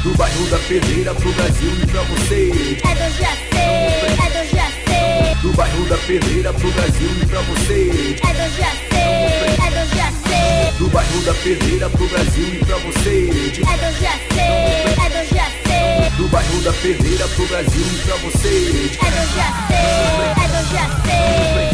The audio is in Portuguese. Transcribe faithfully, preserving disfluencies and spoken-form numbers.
Do bairro da Pedreira pro Brasil e pra você. É do Jacê, é do Jacê. Do bairro da Pedreira pro Brasil e pra você. É do Jacê, é do Jacê. Do bairro da Pedreira pro Brasil e pra você. É do Jacê, é do Jacê. Do bairro da Pedreira pro Brasil e pra você. É do Jacê, é do Jacê.